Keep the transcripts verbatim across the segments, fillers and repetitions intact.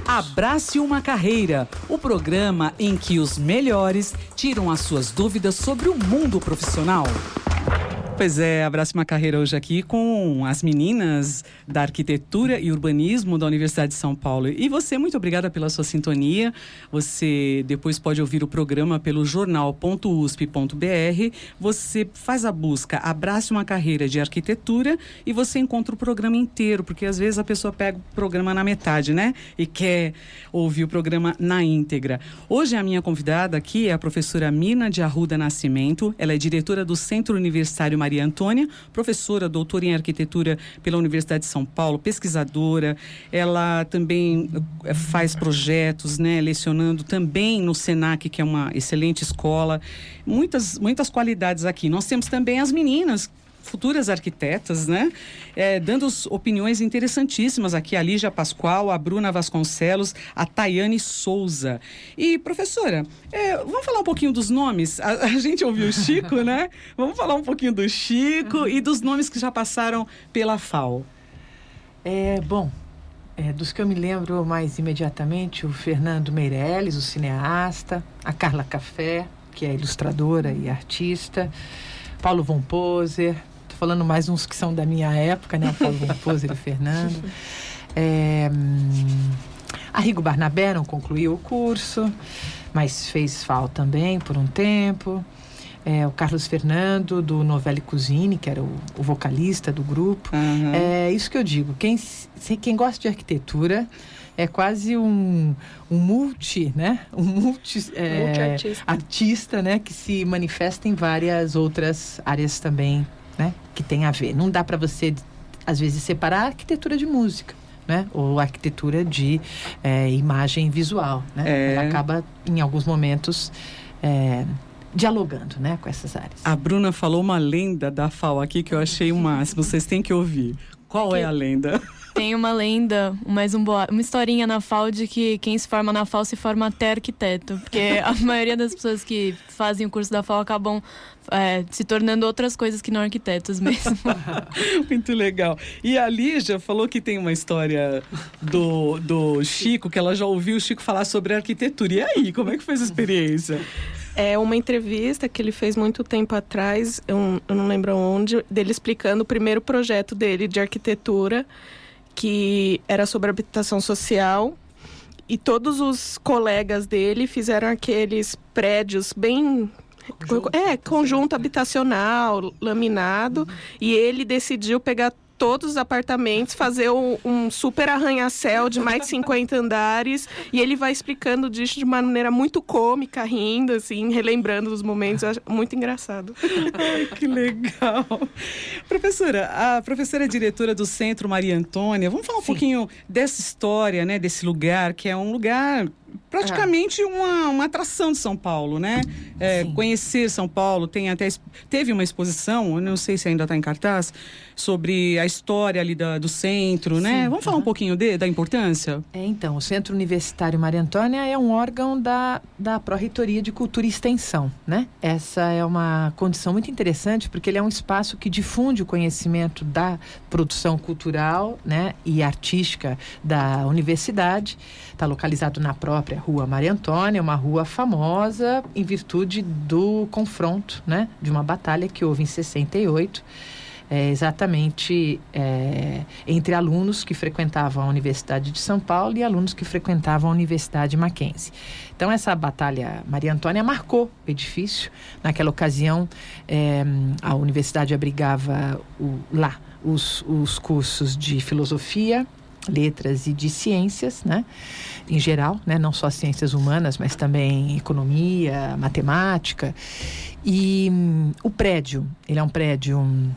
Abrace uma Carreira, o programa em que os melhores tiram as suas dúvidas sobre o mundo profissional. Pois é, Abrace uma Carreira hoje aqui com as meninas da Arquitetura e Urbanismo da Universidade de São Paulo. E você, muito obrigada pela sua sintonia. Você depois pode ouvir o programa pelo jornal ponto u s p ponto b r. Você faz a busca Abrace uma Carreira de Arquitetura e você encontra o programa inteiro, porque às vezes a pessoa pega o programa na metade, né? E quer ouvir o programa na íntegra. Hoje a minha convidada aqui é a professora Mirna de Arruda Nascimento. Ela é diretora do Centro Universitário Maria Antônia, professora, doutora em arquitetura pela Universidade de São Paulo, pesquisadora. Ela também faz projetos, né, lecionando também no Senac, que é uma excelente escola. Muitas, muitas qualidades aqui. Nós temos também as meninas, futuras arquitetas, né? É, dando opiniões interessantíssimas aqui, a Lígia Pascoal, a Bruna Vasconcelos, a Tayane Souza. E, professora, é, vamos falar um pouquinho dos nomes? A, a gente ouviu o Chico, né? Vamos falar um pouquinho do Chico uhum. e dos nomes que já passaram pela F A U. É, bom, é, dos que eu me lembro mais imediatamente, o Fernando Meirelles, o cineasta, a Carla Café, que é ilustradora e artista, Paulo von Poser, falando mais uns que são da minha época, né? O Paulo von Poser e o Fernando. É, Arrigo Barnabé não concluiu o curso, mas fez F A U também por um tempo. É, o Carlos Fernando, do Novelli Cuisine, que era o, o vocalista do grupo. Uhum. É isso que eu digo, quem, quem gosta de arquitetura é quase um, um multi, né? Um multi, é, multi-artista. Artista, né? Que se manifesta em várias outras áreas também, né? Que tem a ver. Não dá para você, às vezes, separar a arquitetura de música, né? Ou a arquitetura de é, imagem visual, né? É. Ela acaba, em alguns momentos, é, dialogando, né? Com essas áreas. A Bruna falou uma lenda da F A U aqui que eu achei o máximo. Vocês têm que ouvir. Qual que... é a lenda? Tem uma lenda, mais um boa, uma historinha na F A U de que quem se forma na F A U se forma até arquiteto. Porque a maioria das pessoas que fazem o curso da F A U acabam é, se tornando outras coisas que não arquitetos mesmo. Muito legal. E a Lígia falou que tem uma história do, do Chico, que ela já ouviu o Chico falar sobre arquitetura. E aí, como é que foi essa experiência? É uma entrevista que ele fez muito tempo atrás, eu, eu não lembro onde, dele explicando o primeiro projeto dele de arquitetura, que era sobre habitação social, e todos os colegas dele fizeram aqueles prédios bem... Conjunto, é, conjunto habitacional, laminado, uhum. E ele decidiu pegar todos os apartamentos, fazer um, um super arranha-céu de mais de cinquenta andares, e ele vai explicando disso de uma maneira muito cômica, rindo, assim, relembrando os momentos. Eu acho muito engraçado. Ai, que legal. Professora, a professora é diretora do Centro Maria Antônia. Vamos falar um Sim. pouquinho dessa história, né, desse lugar, que é um lugar... praticamente uma, uma atração de São Paulo, né? É, conhecer São Paulo, tem até, teve uma exposição, eu não sei se ainda está em cartaz, sobre a história ali da, do centro, Sim, né? Vamos falar uhum. um pouquinho de, da importância? É, então, o Centro Universitário Maria Antônia é um órgão da, da Pró-Reitoria de Cultura e Extensão, né? Essa é uma condição muito interessante, porque ele é um espaço que difunde o conhecimento da produção cultural, né, e artística da universidade. Está localizado na própria Rua Maria Antônia, uma rua famosa em virtude do confronto, né, de uma batalha que houve em sessenta e oito, é, exatamente é, entre alunos que frequentavam a Universidade de São Paulo e alunos que frequentavam a Universidade Mackenzie. Então, essa batalha Maria Antônia marcou o edifício. Naquela ocasião, é, a universidade abrigava o, lá os, os cursos de filosofia, letras e de ciências, né, em geral, né, não só ciências humanas, mas também economia, matemática. E hum, o prédio, ele é um prédio hum,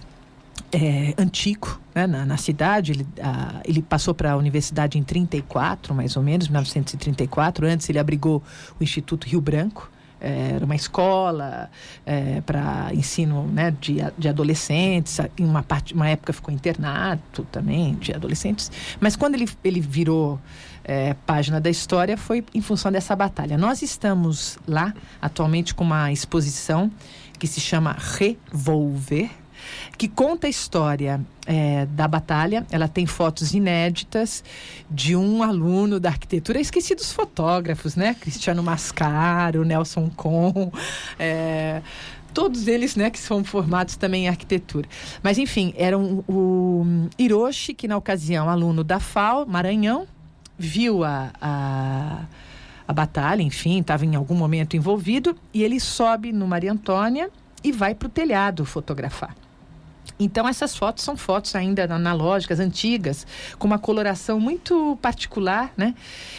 é, antigo, né, na, na cidade. Ele, a, ele passou para a universidade em trinta e quatro, mais ou menos, mil novecentos e trinta e quatro. Antes ele abrigou o Instituto Rio Branco. Era uma escola é, para ensino, né, de, de adolescentes. Em uma, parte, uma época ficou internato também de adolescentes. Mas quando ele, ele virou é, página da história, foi em função dessa batalha. Nós estamos lá atualmente com uma exposição que se chama Revolver, que conta a história é, da batalha. Ela tem fotos inéditas de um aluno da arquitetura. Eu esqueci dos fotógrafos, né? Cristiano Mascaro, Nelson Con, é, todos eles, né, que são formados também em arquitetura. Mas, enfim, era um, o Hiroshi, que na ocasião, aluno da F A U, Maranhão, viu a, a, a batalha, enfim, estava em algum momento envolvido, e ele sobe no Maria Antônia e vai para o telhado fotografar. Então, essas fotos são fotos ainda analógicas, antigas, com uma coloração muito particular, né?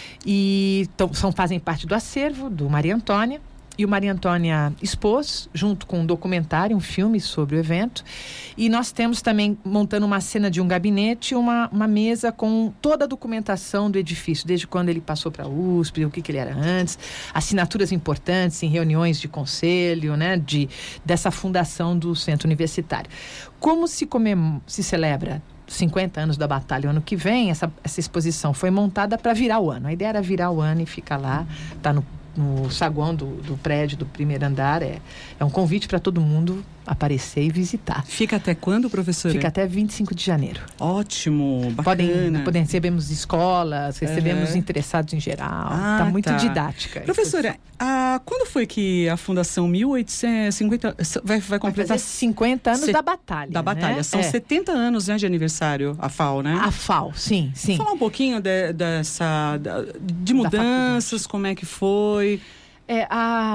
E então, são, fazem parte do acervo do Maria Antônia. E o Maria Antônia expôs, junto com um documentário, um filme sobre o evento. E nós temos também, montando uma cena de um gabinete, uma, uma mesa com toda a documentação do edifício, desde quando ele passou para a U S P, o que, que ele era antes, assinaturas importantes em reuniões de conselho, né, de, dessa fundação do Centro Universitário. Como se, comem, se celebra cinquenta anos da batalha o ano que vem, essa, essa exposição foi montada para virar o ano. A ideia era virar o ano e ficar lá, tá no no saguão do, do prédio do primeiro andar. É, é um convite para todo mundo aparecer e visitar. Fica até quando, professora? Fica até vinte e cinco de janeiro. Ótimo, bacana. Podem, podem recebemos escolas, recebemos uhum. interessados em geral. Ah, tá muito tá. didática. Professora, a, quando foi que a Fundação mil oitocentos e cinquenta vai, vai completar? Vai fazer cinquenta anos Se, da batalha. Da batalha. Né? São é. setenta anos, né, de aniversário, a F A U, né? A F A U, sim, sim. Vou falar um pouquinho de, dessa, de mudanças, como é que foi? É,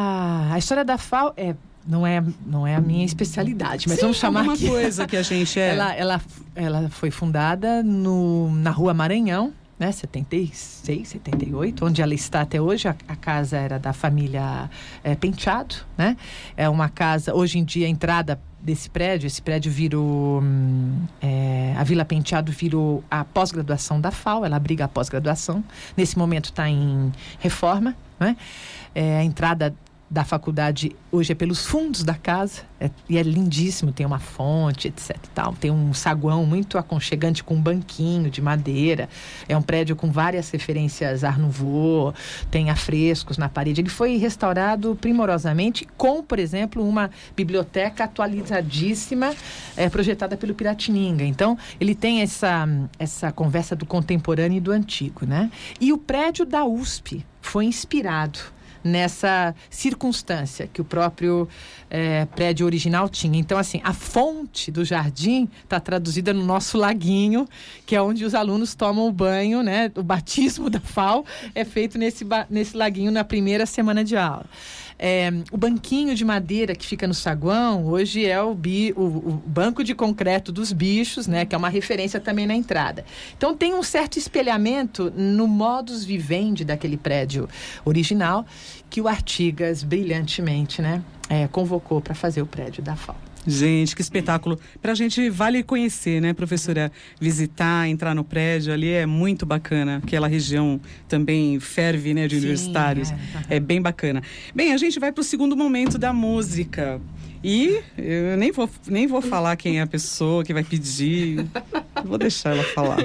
a, a história da F A U é... Não é, não é a minha especialidade, mas Sim, vamos chamar alguma aqui. coisa que a gente é. Ela, ela, ela foi fundada no, na Rua Maranhão, né? setenta e seis, setenta e oito, onde ela está até hoje. A, a casa era da família é, Penteado, né? É uma casa, hoje em dia, a entrada desse prédio, esse prédio virou, hum, é, a Vila Penteado virou a pós-graduação da F A U, ela abriga a pós-graduação. Nesse momento está em reforma, né? É, a entrada da faculdade hoje é pelos fundos da casa, é, e é lindíssimo, tem uma fonte, etc e tal. Tem um saguão muito aconchegante com um banquinho de madeira. É um prédio com várias referências Art Nouveau, tem afrescos na parede. Ele foi restaurado primorosamente com, por exemplo, uma biblioteca atualizadíssima, é, projetada pelo Piratininga. Então, ele tem essa, essa conversa do contemporâneo e do antigo, né? E o prédio da U S P foi inspirado nessa circunstância que o próprio é, prédio original tinha. Então, assim, a fonte do jardim está traduzida no nosso laguinho, que é onde os alunos tomam o banho, né? O batismo da F A U é feito nesse, nesse laguinho na primeira semana de aula. É, o banquinho de madeira que fica no saguão, hoje é o, bi, o, o banco de concreto dos bichos, né? Que é uma referência também na entrada. Então, tem um certo espelhamento no modus vivendi daquele prédio original, que o Artigas, brilhantemente, né, é, convocou para fazer o prédio da F A U. Gente, que espetáculo. Pra gente vale conhecer, né, professora? Visitar, entrar no prédio ali é muito bacana. Aquela região também ferve, né, de Sim, universitários. É. é bem bacana. Bem, a gente vai pro segundo momento da música. E eu nem vou, nem vou falar quem é a pessoa que vai pedir. Vou deixar ela falar.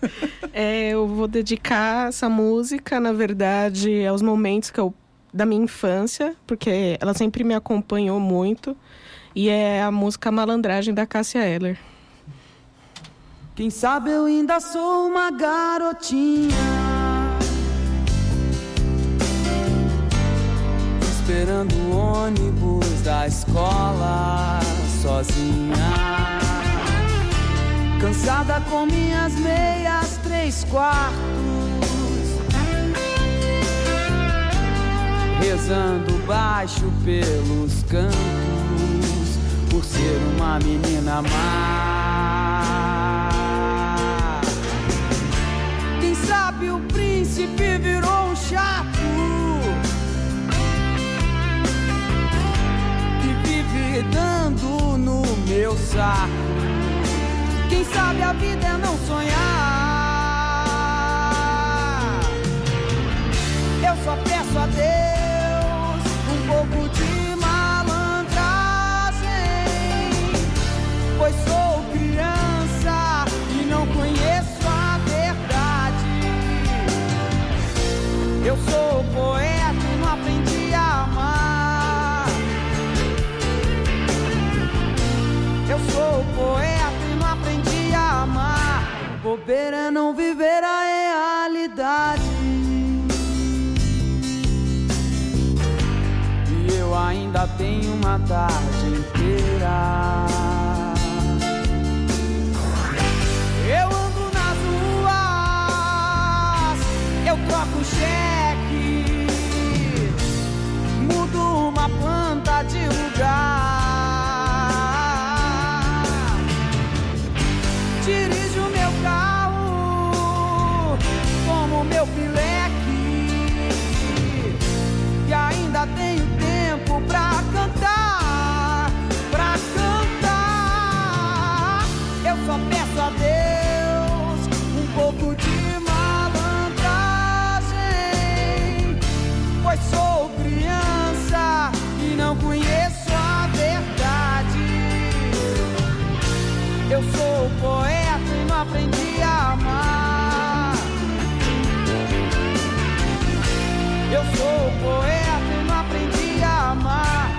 É, eu vou dedicar essa música, na verdade, aos momentos que eu, da minha infância, porque ela sempre me acompanhou muito. E é a música Malandragem, da Cássia Eller. Quem sabe eu ainda sou uma garotinha, esperando o ônibus da escola sozinha, cansada com minhas meias três quartos, rezando baixo pelos cantos, por ser uma menina má. Quem sabe o príncipe virou um chato que vive dando no meu saco. Quem sabe a vida é não sonhar. Eu só peço a Deus um pouco de pois sou criança e não conheço a verdade. Eu sou poeta e não aprendi a amar. Eu sou viver a realidade. E eu ainda tenho uma tarde inteira. Eu ando nas ruas, eu troco cheque, mudo uma planta de lugar, dirijo meu carro como meu pileque, e ainda tenho tempo pra cantar, pra cantar. Eu só peço a Deus um pouco de malandragem, pois sou criança e não conheço a verdade. Eu sou poeta e não aprendi a amar. Eu sou poeta e não aprendi a amar.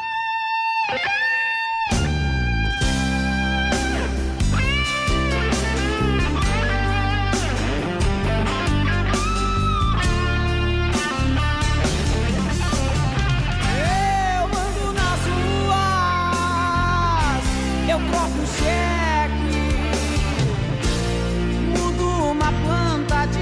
Eu ando nas ruas, eu troco cheque, mudo uma planta de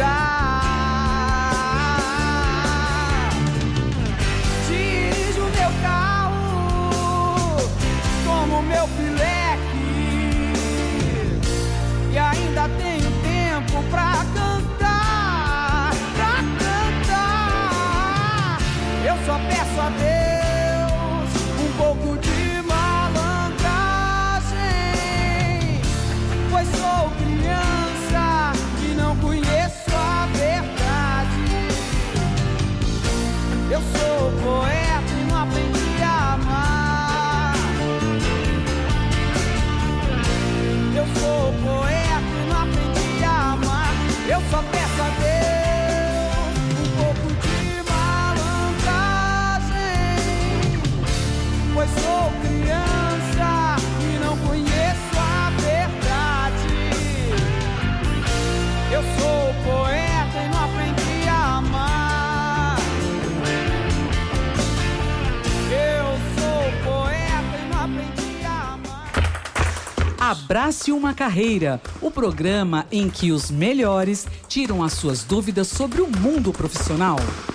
lugar, dirijo meu carro como meu pileque, e ainda tenho tempo pra cantar, pra cantar. Eu só peço a Deus um pouco de malandragem, pois sou criança e não conheço a verdade. Eu sou poeta e não aprendi a amar. Eu sou poeta e não aprendi a amar. Eu só peço a Deus um pouco de malandragem, pois sou criança e não conheço a verdade. Eu sou poeta e não aprendi a amar. Eu sou poeta e não aprendi a amar. Abrace uma Carreira, o programa em que os melhores tiram as suas dúvidas sobre o mundo profissional.